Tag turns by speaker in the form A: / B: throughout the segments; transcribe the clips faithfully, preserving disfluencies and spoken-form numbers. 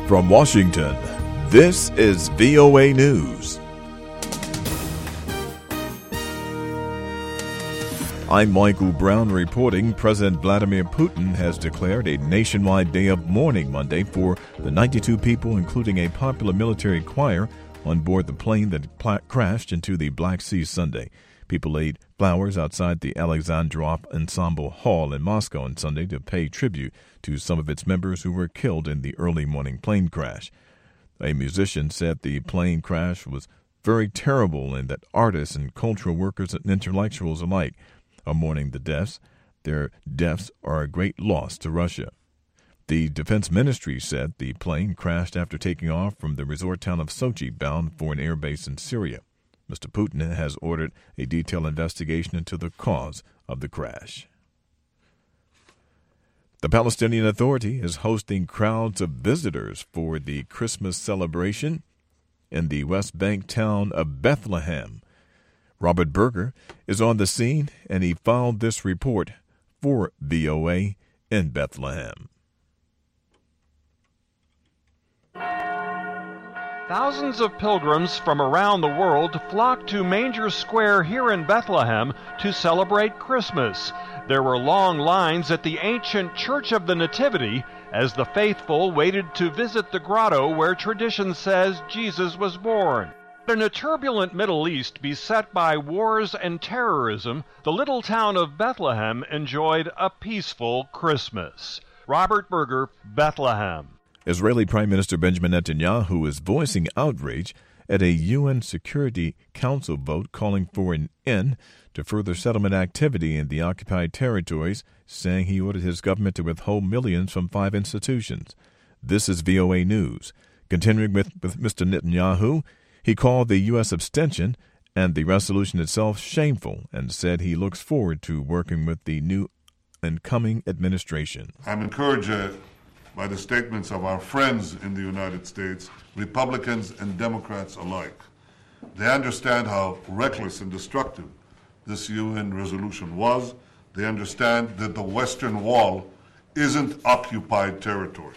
A: From Washington, this is V O A News. I'm Michael Brown reporting. President Vladimir Putin has declared a nationwide day of mourning Monday for the ninety-two people, including a popular military choir, on board the plane that pl- crashed into the Black Sea Sunday. People laid flowers outside the Alexandrov Ensemble Hall in Moscow on Sunday to pay tribute to some of its members who were killed in the early morning plane crash. A musician said the plane crash was very terrible and that artists and cultural workers and intellectuals alike are mourning the deaths. Their deaths are a great loss to Russia. The Defense Ministry said the plane crashed after taking off from the resort town of Sochi, bound for an airbase in Syria. Mister Putin has ordered a detailed investigation into the cause of the crash. The Palestinian Authority is hosting crowds of visitors for the Christmas celebration in the West Bank town of Bethlehem. Robert Berger is on the scene, and he filed this report for V O A in Bethlehem.
B: Thousands of pilgrims from around the world flock to Manger Square here in Bethlehem to celebrate Christmas. There were long lines at the ancient Church of the Nativity as the faithful waited to visit the grotto where tradition says Jesus was born. In a turbulent Middle East beset by wars and terrorism, the little town of Bethlehem enjoyed a peaceful Christmas. Robert Berger, Bethlehem.
A: Israeli Prime Minister Benjamin Netanyahu is voicing outrage at a U N Security Council vote calling for an end to further settlement activity in the occupied territories, saying he ordered his government to withhold millions from five institutions. This is V O A News. Continuing with, with Mister Netanyahu, he called the U S abstention and the resolution itself shameful and said he looks forward to working with the new and coming administration.
C: I'm encouraged uh, by the statements of our friends in the United States, Republicans and Democrats alike. They understand how reckless and destructive this U N resolution was. They understand that the Western Wall isn't occupied territory.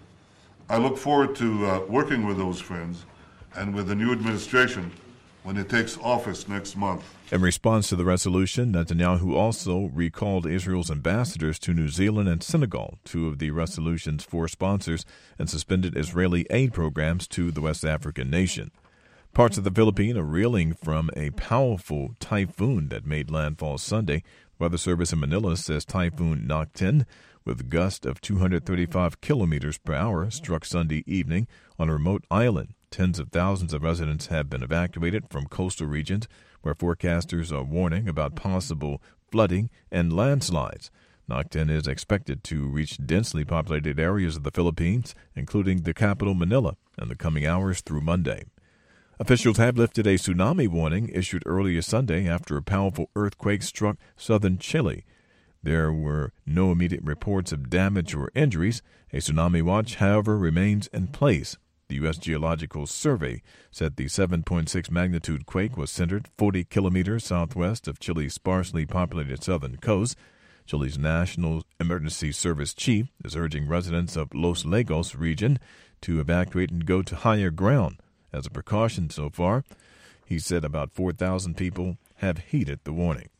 C: I look forward to uh, working with those friends and with the new administration when it takes office next month.
A: In response to the resolution, Netanyahu also recalled Israel's ambassadors to New Zealand and Senegal, two of the resolution's four sponsors, and suspended Israeli aid programs to the West African nation. Parts of the Philippines are reeling from a powerful typhoon that made landfall Sunday. Weather Service in Manila says Typhoon Noctin, with gusts of two hundred thirty-five kilometers per hour, struck Sunday evening on a remote island. Tens of thousands of residents have been evacuated from coastal regions where forecasters are warning about possible flooding and landslides. Noctin is expected to reach densely populated areas of the Philippines, including the capital Manila, in the coming hours through Monday. Officials have lifted a tsunami warning issued earlier Sunday after a powerful earthquake struck southern Chile. There were no immediate reports of damage or injuries. A tsunami watch, however, remains in place. The U S Geological Survey said the seven point six magnitude quake was centered forty kilometers southwest of Chile's sparsely populated southern coast. Chile's National Emergency Service chief is urging residents of Los Lagos region to evacuate and go to higher ground. As a precaution so far, he said about four thousand people have heeded the warning.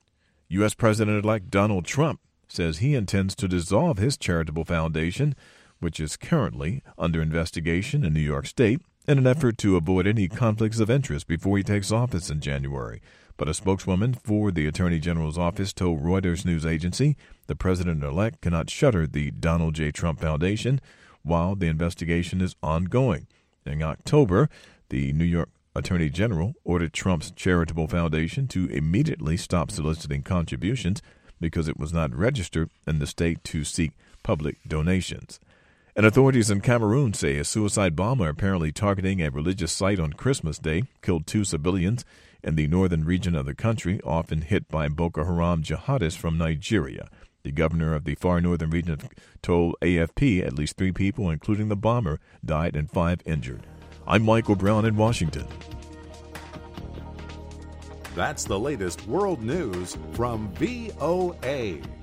A: U S President-elect Donald Trump says he intends to dissolve his charitable foundation, which is currently under investigation in New York State, in an effort to avoid any conflicts of interest before he takes office in January. But a spokeswoman for the Attorney General's office told Reuters news agency the president-elect cannot shutter the Donald J. Trump Foundation while the investigation is ongoing. In October, the New York Attorney General ordered Trump's charitable foundation to immediately stop soliciting contributions because it was not registered in the state to seek public donations. And authorities in Cameroon say a suicide bomber apparently targeting a religious site on Christmas Day killed two civilians in the northern region of the country, often hit by Boko Haram jihadists from Nigeria. The governor of the far northern region told A F P at least three people, including the bomber, died and five injured. I'm Michael Brown in Washington.
D: That's the latest world news from V O A.